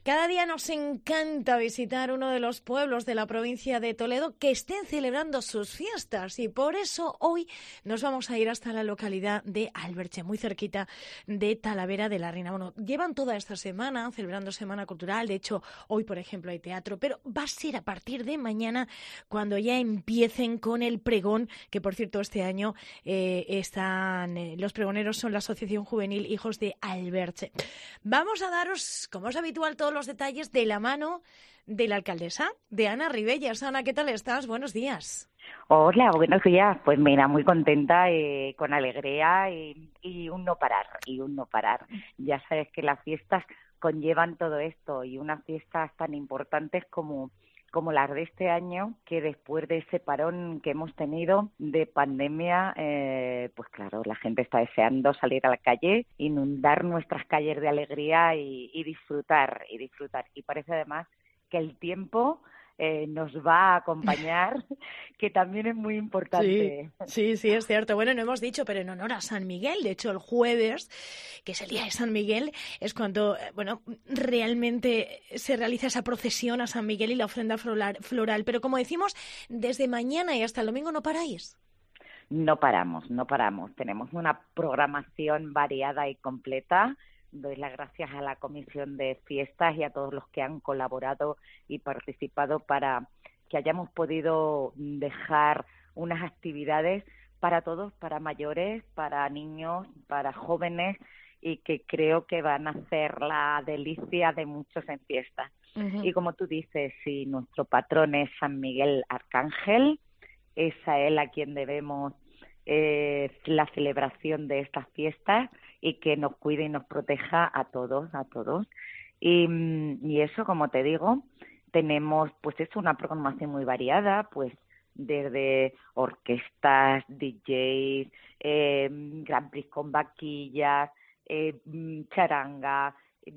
Cada día nos encanta visitar uno de los pueblos de la provincia de Toledo que estén celebrando sus fiestas y por eso hoy nos vamos a ir hasta la localidad de Alberche, muy cerquita de Talavera de la Reina. Bueno, llevan toda esta semana celebrando Semana Cultural, de hecho hoy por ejemplo hay teatro, pero va a ser a partir de mañana cuando ya empiecen con el pregón, que por cierto este año los pregoneros son la Asociación Juvenil Hijos de Alberche. Vamos a daros, como es habitual, todos los detalles de la mano de la alcaldesa, de Ana Ribelles. Ana, ¿qué tal estás? Buenos días. Hola, buenos días. Pues mira, muy contenta, con alegría y un no parar. Ya sabes que las fiestas conllevan todo esto y unas fiestas tan importantes como las de este año, que después de ese parón que hemos tenido de pandemia, pues claro, la gente está deseando salir a la calle, inundar nuestras calles de alegría y disfrutar. Y parece además que el tiempo nos va a acompañar, que también es muy importante. Sí, es cierto. Bueno, no hemos dicho, pero en honor a San Miguel, de hecho el jueves, que es el día de San Miguel, es cuando, realmente se realiza esa procesión a San Miguel y la ofrenda floral. Pero como decimos, desde mañana y hasta el domingo no paráis. No paramos. Tenemos una programación variada y completa. Doy las gracias a la Comisión de Fiestas y a todos los que han colaborado y participado para que hayamos podido dejar unas actividades para todos, para mayores, para niños, para jóvenes, y que creo que van a ser la delicia de muchos en fiestas. Uh-huh. Y como tú dices, si nuestro patrón es San Miguel Arcángel, es a él a quien debemos la celebración de estas fiestas, y que nos cuide y nos proteja a todos. Y eso, como te digo, tenemos pues una programación muy variada, pues desde orquestas, DJs, Grand Prix con vaquillas, charanga,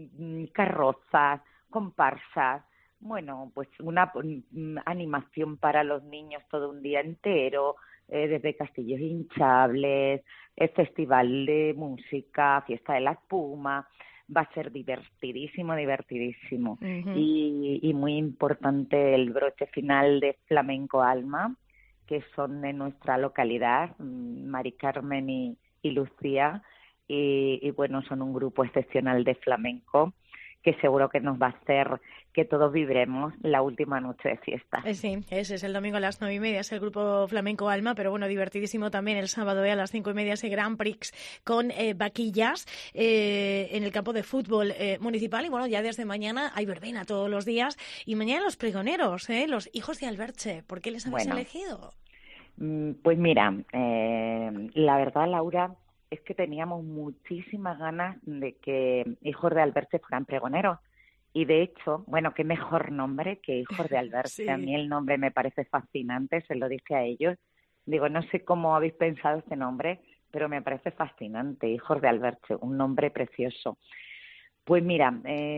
carrozas, comparsas. Bueno, pues una animación para los niños todo un día entero, desde castillos hinchables, festival de música, fiesta de la espuma. Va a ser divertidísimo. Uh-huh. Y muy importante el broche final de Flamenco Alma, que son de nuestra localidad, Mari Carmen y Lucía, y bueno, son un grupo excepcional de flamenco que seguro que nos va a hacer que todos vibremos la última noche de fiesta. Sí, ese es el domingo a las 9:30, es el grupo Flamenco Alma, pero bueno, divertidísimo también el sábado a las 5:30 ese Grand Prix con vaquillas en el campo de fútbol municipal. Y bueno, ya desde mañana hay verbena todos los días, y mañana los pregoneros, los hijos de Alberche. ¿Por qué les habéis elegido? Pues mira, la verdad, Laura, es que teníamos muchísimas ganas de que Hijos de Alberche fueran pregoneros. Y de hecho, bueno, qué mejor nombre que Hijos de Alberche. Sí. A mí el nombre me parece fascinante, se lo dije a ellos. Digo, no sé cómo habéis pensado este nombre, pero me parece fascinante, Hijos de Alberche, un nombre precioso. Pues mira,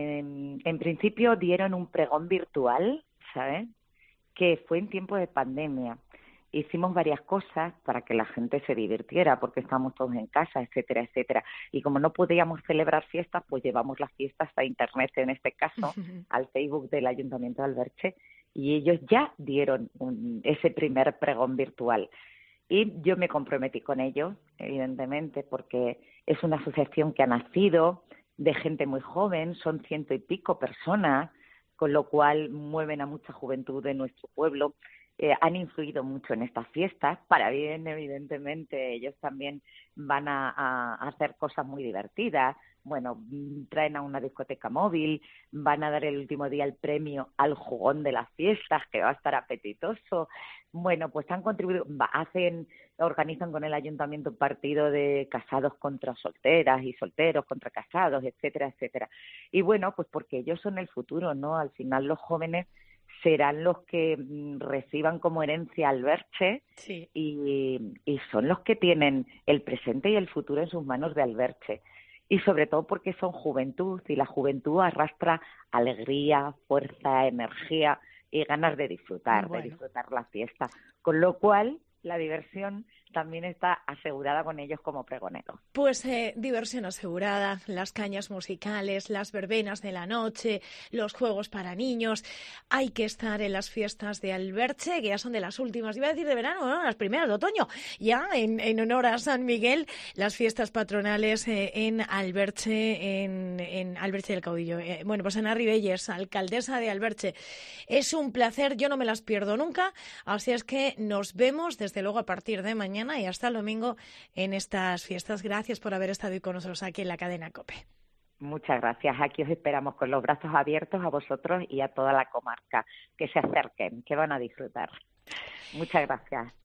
en principio dieron un pregón virtual, ¿sabes?, que fue en tiempo de pandemia. Hicimos varias cosas para que la gente se divirtiera, porque estábamos todos en casa, etcétera, etcétera. Y como no podíamos celebrar fiestas, pues llevamos las fiestas a Internet, en este caso, al Facebook del Ayuntamiento de Alberche, y ellos ya dieron ese primer pregón virtual. Y yo me comprometí con ellos, evidentemente, porque es una asociación que ha nacido de gente muy joven, son 100 y pico personas, con lo cual mueven a mucha juventud de nuestro pueblo. Han influido mucho en estas fiestas, para bien, evidentemente. Ellos también van a hacer cosas muy divertidas. Bueno, traen a una discoteca móvil, van a dar el último día el premio al jugón de las fiestas, que va a estar apetitoso. Bueno, pues han contribuido, organizan con el ayuntamiento un partido de casados contra solteras y solteros contra casados, etcétera, etcétera. Y bueno, pues porque ellos son el futuro, ¿no? Al final los jóvenes serán los que reciban como herencia Alberche. Sí. Y son los que tienen el presente y el futuro en sus manos de Alberche. Y sobre todo porque son juventud, y la juventud arrastra alegría, fuerza, energía y ganas de disfrutar, la fiesta. Con lo cual, la diversión también está asegurada con ellos como pregoneros. Pues diversión asegurada, las cañas musicales, las verbenas de la noche, los juegos para niños. Hay que estar en las fiestas de Alberche, que ya son de las últimas, iba a decir de verano, ¿no? Las primeras de otoño. Ya en honor a San Miguel, las fiestas patronales en Alberche, en Alberche del Caudillo. Bueno, pues Ana Ribelles, alcaldesa de Alberche. Es un placer, yo no me las pierdo nunca, así es que nos vemos desde luego a partir de mañana y hasta el domingo en estas fiestas. Gracias por haber estado hoy con nosotros aquí en la cadena COPE. Muchas gracias. Aquí os esperamos con los brazos abiertos a vosotros y a toda la comarca. Que se acerquen, que van a disfrutar. Muchas gracias.